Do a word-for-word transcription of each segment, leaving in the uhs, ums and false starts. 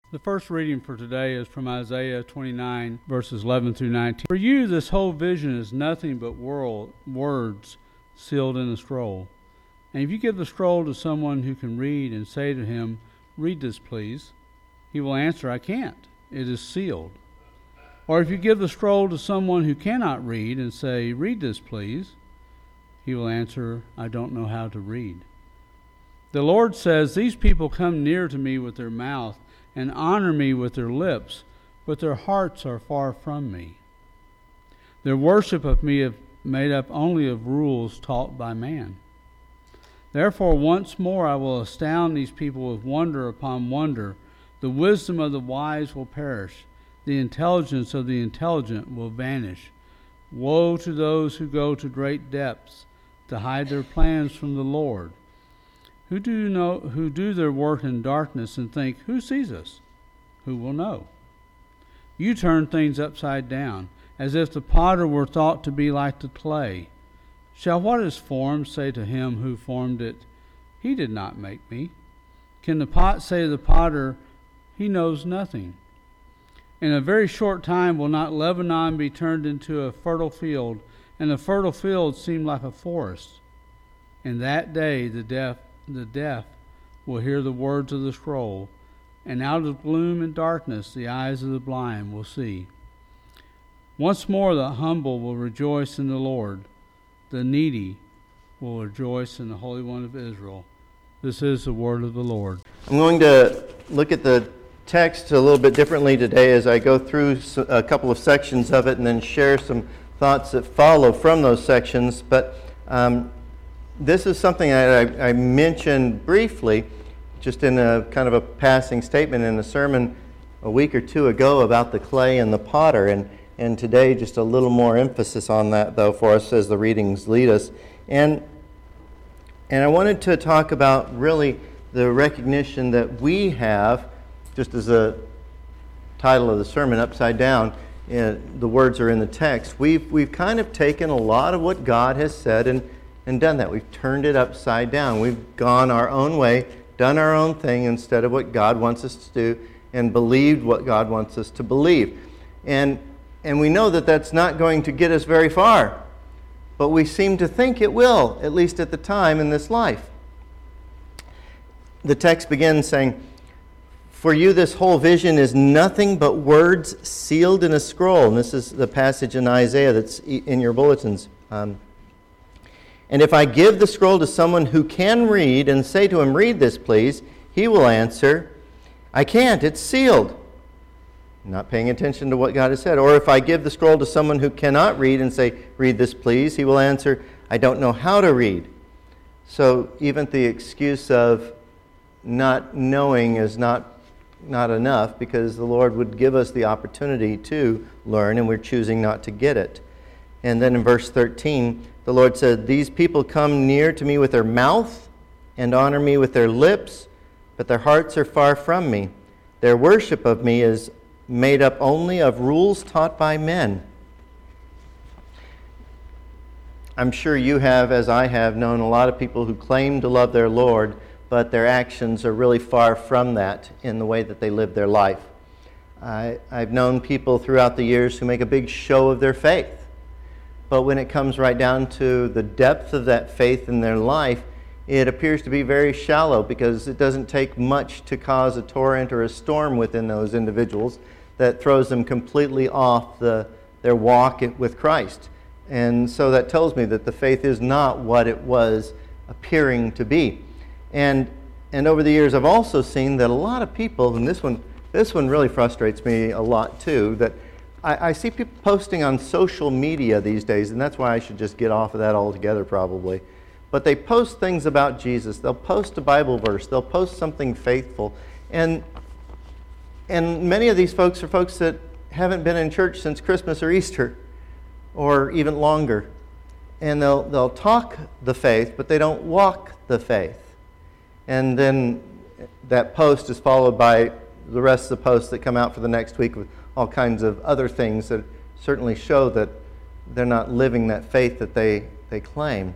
The first reading for today is from Isaiah twenty-nine, verses eleven through nineteen. For you, this whole vision is nothing but world, words sealed in a scroll. And if you give the scroll to someone who can read and say to him, "Read this, please," he will answer, "I can't. It is sealed." Or if you give the scroll to someone who cannot read and say, "Read this, please," he will answer, "I don't know how to read." The Lord says, "These people come near to me with their mouth and honor me with their lips, but their hearts are far from me. Their worship of me is made up only of rules taught by man. Therefore, once more I will astound these people with wonder upon wonder. The wisdom of the wise will perish. The intelligence of the intelligent will vanish. Woe to those who go to great depths to hide their plans from the Lord, who do know, who do their work in darkness and think, 'Who sees us? Who will know?' You turn things upside down, as if the potter were thought to be like the clay. Shall what is formed say to him who formed it, 'He did not make me'? Can the pot say to the potter, 'He knows nothing'? In a very short time will not Lebanon be turned into a fertile field, and the fertile field seem like a forest? In that day the deaf the deaf will hear the words of the scroll, and out of gloom and darkness the eyes of the blind will see. Once more the humble will rejoice in the Lord. The needy will rejoice in the Holy One of Israel. This is the word of the Lord." I'm going to look at the text a little bit differently today as I go through a couple of sections of it and then share some thoughts that follow from those sections. But um, this is something that I, I mentioned briefly, just in a kind of a passing statement in a sermon a week or two ago about the clay and the potter. And, and today just a little more emphasis on that, though, for us as the readings lead us. And, and I wanted to talk about really the recognition that we have, just as a title of the sermon, Upside Down, uh, the words are in the text. We've, we've kind of taken a lot of what God has said and and done that. We've turned it upside down. We've gone our own way, done our own thing instead of what God wants us to do, and believed what God wants us to believe. And and we know that that's not going to get us very far, but we seem to think it will, at least at the time in this life. The text begins saying, "For you this whole vision is nothing but words sealed in a scroll." And this is the passage in Isaiah that's in your bulletins. Um, And if I give the scroll to someone who can read and say to him, "Read this, please," he will answer, "I can't, it's sealed." Not paying attention to what God has said. Or if I give the scroll to someone who cannot read and say, "Read this, please," he will answer, "I don't know how to read." So even the excuse of not knowing is not, not enough, because the Lord would give us the opportunity to learn, and we're choosing not to get it. And then in verse thirteen, the Lord said, "These people come near to me with their mouth and honor me with their lips, but their hearts are far from me. Their worship of me is made up only of rules taught by men." I'm sure you have, as I have, known a lot of people who claim to love their Lord, but their actions are really far from that in the way that they live their life. I, I've known people throughout the years who make a big show of their faith. But when it comes right down to the depth of that faith in their life, it appears to be very shallow, because it doesn't take much to cause a torrent or a storm within those individuals that throws them completely off the, their walk with Christ. And so that tells me that the faith is not what it was appearing to be. And and over the years, I've also seen that a lot of people, and this one, this one really frustrates me a lot too, that I, I see people posting on social media these days, and that's why I should just get off of that altogether probably. But they post things about Jesus. They'll post a Bible verse. They'll post something faithful. And, and many of these folks are folks that haven't been in church since Christmas or Easter, or even longer. And they'll, they'll talk the faith, but they don't walk the faith. And then that post is followed by the rest of the posts that come out for the next week with all kinds of other things that certainly show that they're not living that faith that they, they claim.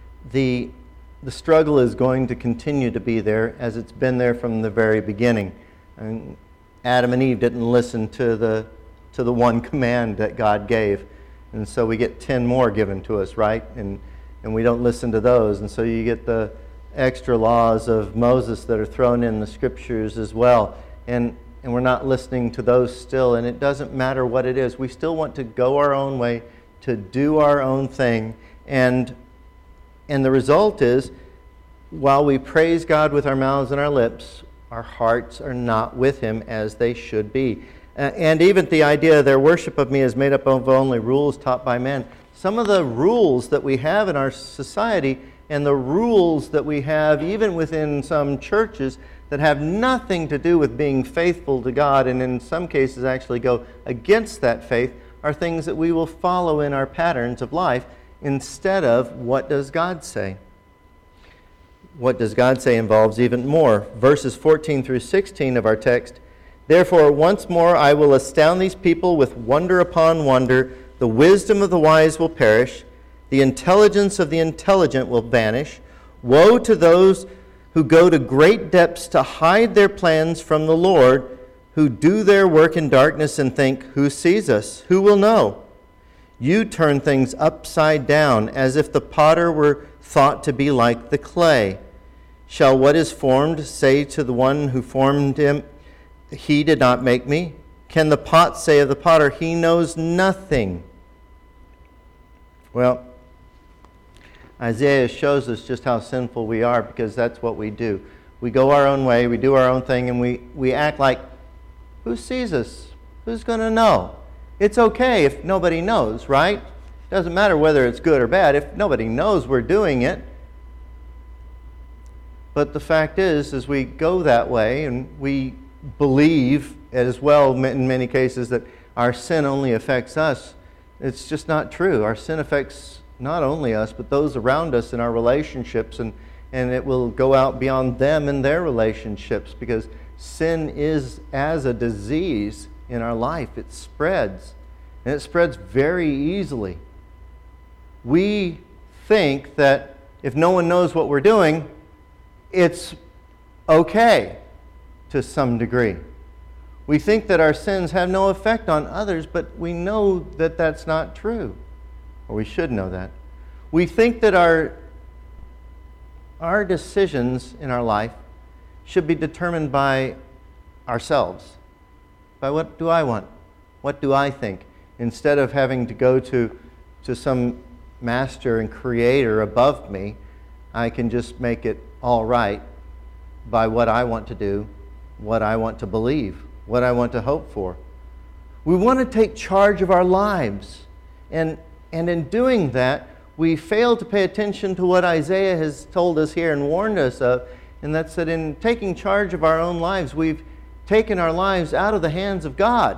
The, the struggle is going to continue to be there, as it's been there from the very beginning. And Adam and Eve didn't listen to the to the one command that God gave. And so we get ten more given to us, right? And and we don't listen to those. And so you get the extra laws of Moses that are thrown in the scriptures as well. And and we're not listening to those still. And it doesn't matter what it is. We still want to go our own way, to do our own thing. And and the result is, while we praise God with our mouths and our lips, our hearts are not with Him as they should be. Uh, and even the idea their worship of me is made up of only rules taught by men. Some of the rules that we have in our society and the rules that we have even within some churches that have nothing to do with being faithful to God, and in some cases actually go against that faith, are things that we will follow in our patterns of life instead of what does God say. What does God say involves even more. Verses fourteen through sixteen of our text. Therefore, once more I will astound these people with wonder upon wonder. The wisdom of the wise will perish. The intelligence of the intelligent will vanish. Woe to those who go to great depths to hide their plans from the Lord, who do their work in darkness and think, who sees us? Who will know? You turn things upside down, as if the potter were thought to be like the clay. Shall what is formed say to the one who formed him, He did not make me? Can the pot say of the potter, He knows nothing? Well, Isaiah shows us just how sinful we are, because that's what we do. We go our own way, we do our own thing, and we, we act like, who sees us? Who's going to know? It's okay if nobody knows, right? Doesn't matter whether it's good or bad. If nobody knows we're doing it. But the fact is, as we go that way, and we believe as well in many cases that our sin only affects us, it's just not true. Our sin affects not only us, but those around us in our relationships, and, and it will go out beyond them and their relationships, because sin is as a disease in our life. It spreads, and it spreads very easily. We think that if no one knows what we're doing, it's okay to some degree. We think that our sins have no effect on others, but we know that that's not true. Or we should know that. We think that our, our decisions in our life should be determined by ourselves. By what do I want? What do I think? Instead of having to go to, to some master and creator above me, I can just make it all right by what I want to do, what I want to believe, what I want to hope for. We want to take charge of our lives. And, and in doing that, we fail to pay attention to what Isaiah has told us here and warned us of, and that's that in taking charge of our own lives, we've taken our lives out of the hands of God.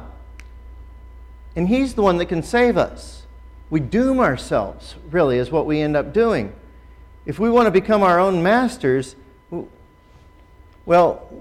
And He's the one that can save us. We doom ourselves, really, is what we end up doing. If we want to become our own masters, well,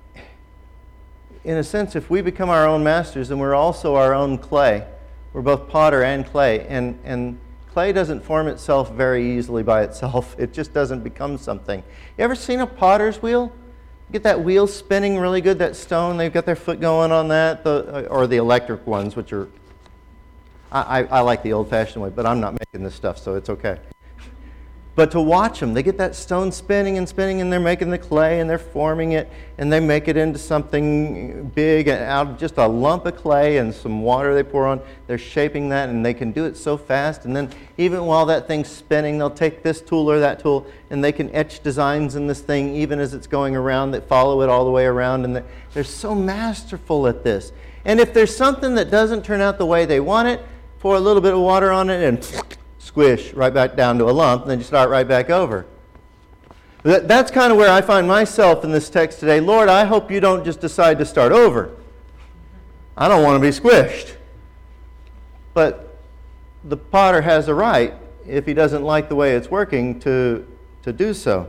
in a sense, if we become our own masters, then we're also our own clay. We're both potter and clay. And, and clay doesn't form itself very easily by itself. It just doesn't become something. You ever seen a potter's wheel? Get that wheel spinning really good, that stone, they've got their foot going on that, the, or the electric ones, which are, I, I, I like the old-fashioned way, but I'm not making this stuff, so it's okay. But to watch them, they get that stone spinning and spinning, and they're making the clay, and they're forming it, and they make it into something big, and out of just a lump of clay and some water they pour on, they're shaping that, and they can do it so fast. And then even while that thing's spinning, they'll take this tool or that tool, and they can etch designs in this thing even as it's going around that follow it all the way around, and they're so masterful at this. And if there's something that doesn't turn out the way they want it, pour a little bit of water on it, and squish right back down to a lump, and then you start right back over. That, that's kind of where I find myself in this text today. Lord, I hope you don't just decide to start over. I don't want to be squished. But the potter has a right, if he doesn't like the way it's working, to, to do so.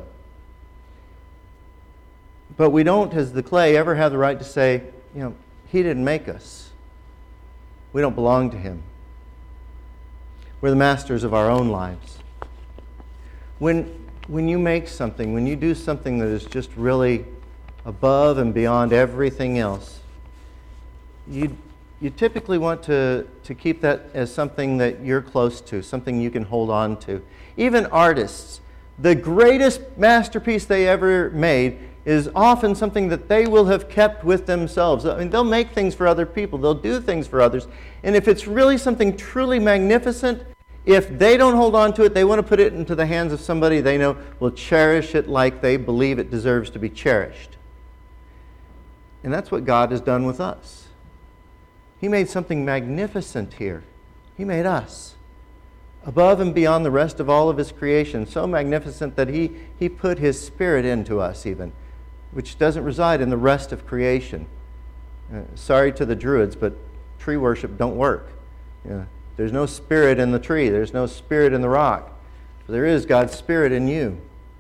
But we don't, as the clay, ever have the right to say, you know, He didn't make us. We don't belong to Him. We're the masters of our own lives. When, when you make something, when you do something that is just really above and beyond everything else. You you typically want to, to keep that as something that you're close to, something you can hold on to. Even artists, the greatest masterpiece they ever made is often something that they will have kept with themselves. I mean, they'll make things for other people. They'll do things for others. And if it's really something truly magnificent, if they don't hold on to it, they want to put it into the hands of somebody they know will cherish it like they believe it deserves to be cherished. And that's what God has done with us. He made something magnificent here. He made us. Above and beyond the rest of all of His creation. So magnificent that He, he put His Spirit into us even, which doesn't reside in the rest of creation. Uh, sorry to the Druids, but tree worship don't work. Yeah. There's no spirit in the tree. There's no spirit in the rock. But there is God's Spirit in you.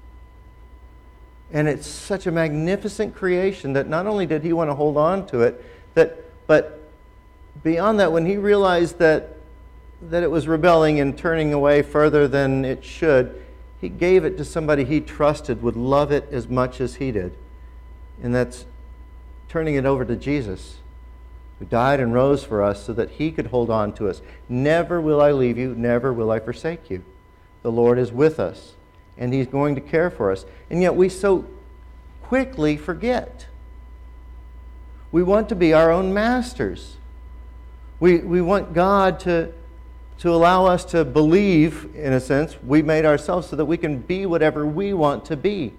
And it's such a magnificent creation that not only did He want to hold on to it, that but beyond that, when He realized that that it was rebelling and turning away further than it should, He gave it to somebody He trusted would love it as much as He did. And that's turning it over to Jesus, who died and rose for us so that He could hold on to us. Never will I leave you, never will I forsake you. The Lord is with us, and He's going to care for us. And yet we so quickly forget. We want to be our own masters. We, we want God to, to allow us to believe, in a sense, we made ourselves so that we can be whatever we want to be.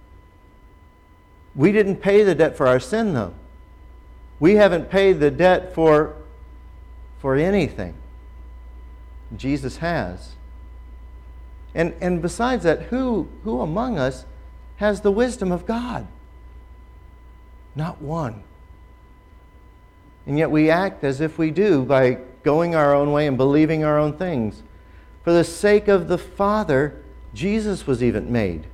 We didn't pay the debt for our sin, though. We haven't paid the debt for, for anything. Jesus has. And, and besides that, who, who among us has the wisdom of God? Not one. And yet we act as if we do by going our own way and believing our own things. For the sake of the Father, Jesus was even made.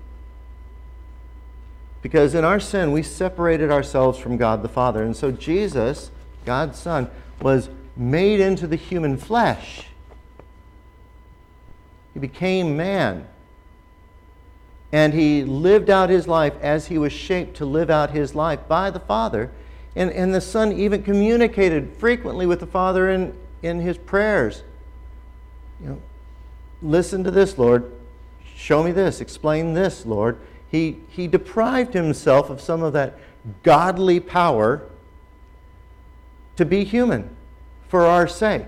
Because in our sin, we separated ourselves from God the Father. And so Jesus, God's Son, was made into the human flesh. He became man. And He lived out His life as He was shaped to live out His life by the Father. And, and the Son even communicated frequently with the Father in, in His prayers. You know, listen to this, Lord. Show me this. Explain this, Lord. He, he deprived Himself of some of that godly power to be human for our sake.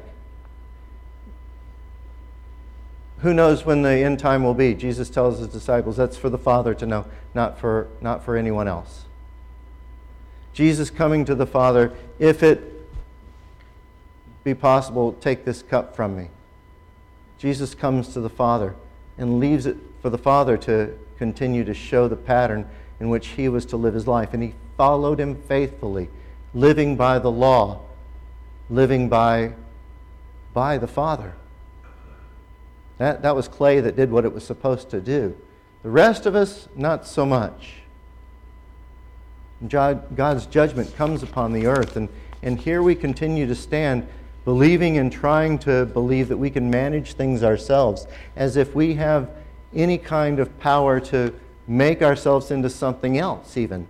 Who knows when the end time will be? Jesus tells His disciples that's for the Father to know, not for, not for anyone else. Jesus coming to the Father, if it be possible, take this cup from me. Jesus comes to the Father and leaves it for the Father to continue to show the pattern in which He was to live His life. And He followed Him faithfully, living by the law, living by, by the Father. That, that was clay that did what it was supposed to do. The rest of us, not so much. God's judgment comes upon the earth, and, and here we continue to stand believing and trying to believe that we can manage things ourselves, as if we have any kind of power to make ourselves into something else even.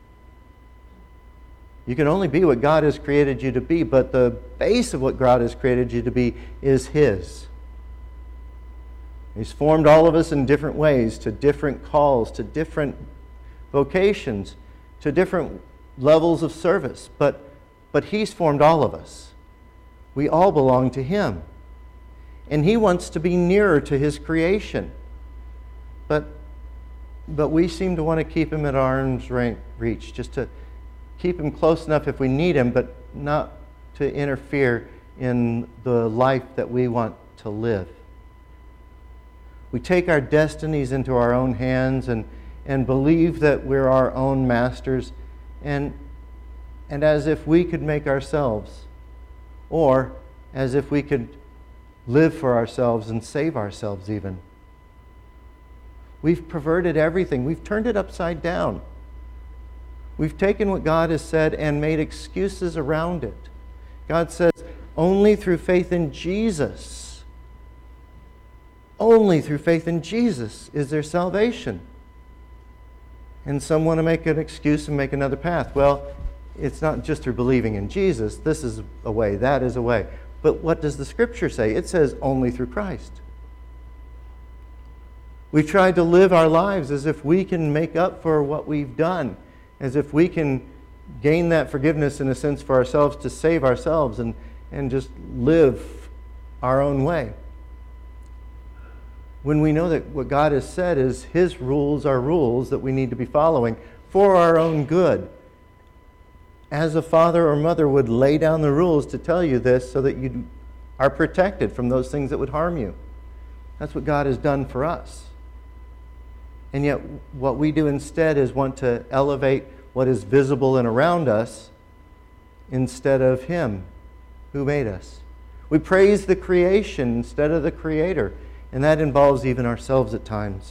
You can only be what God has created you to be, but the base of what God has created you to be is His. He's formed all of us in different ways, to different calls, to different vocations, to different levels of service, but, but He's formed all of us. We all belong to Him. And He wants to be nearer to His creation. But, but we seem to want to keep Him at arm's reach, just to keep Him close enough if we need Him, but not to interfere in the life that we want to live. We take our destinies into our own hands and and believe that we're our own masters, and, and as if we could make ourselves, or as if we could live for ourselves and save ourselves even. We've perverted everything. We've turned it upside down. We've taken what God has said and made excuses around it. God says, only through faith in Jesus, only through faith in Jesus is there salvation. And some want to make an excuse and make another path. Well, it's not just through believing in Jesus. This is a way, that is a way. But what does the Scripture say? It says only through Christ. We try to live our lives as if we can make up for what we've done, as if we can gain that forgiveness in a sense for ourselves to save ourselves and, and just live our own way. When we know that what God has said is His rules are rules that we need to be following for our own good. As a father or mother would lay down the rules to tell you this so that you are protected from those things that would harm you. That's what God has done for us. And yet what we do instead is want to elevate what is visible and around us instead of Him who made us. We praise the creation instead of the Creator, and that involves even ourselves at times.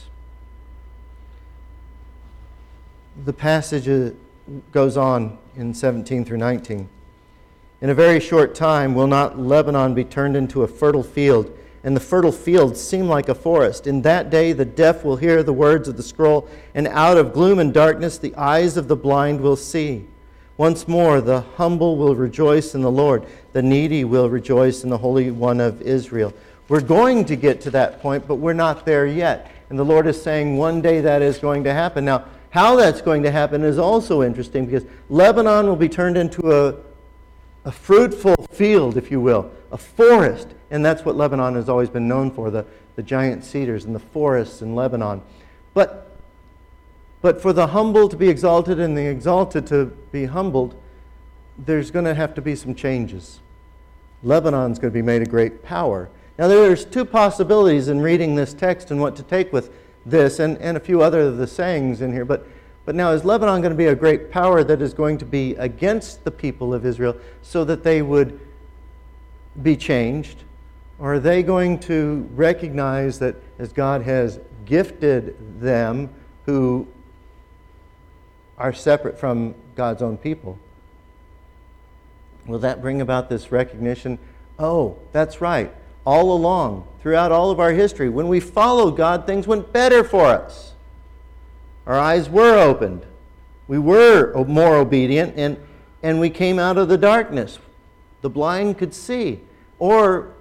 The passage goes on in seventeen through nineteen. In a very short time will not Lebanon be turned into a fertile field, and the fertile fields seem like a forest. In that day the deaf will hear the words of the scroll, and out of gloom and darkness the eyes of the blind will see. Once more the humble will rejoice in the Lord. The needy will rejoice in the Holy One of Israel. We're going to get to that point, but we're not there yet. And the Lord is saying one day that is going to happen. Now, how that's going to happen is also interesting, because Lebanon will be turned into a, a fruitful field, if you will, a forest. And that's what Lebanon has always been known for, the, the giant cedars and the forests in Lebanon. But, but for the humble to be exalted and the exalted to be humbled, there's going to have to be some changes. Lebanon's going to be made a great power. Now there's two possibilities in reading this text and what to take with this and, and a few other of the sayings in here. But, but now is Lebanon going to be a great power that is going to be against the people of Israel so that they would be changed? Or are they going to recognize that as God has gifted them who are separate from God's own people, will that bring about this recognition? Oh, that's right. All along, throughout all of our history, when we followed God, things went better for us. Our eyes were opened. We were more obedient, and, and we came out of the darkness. The blind could see. Or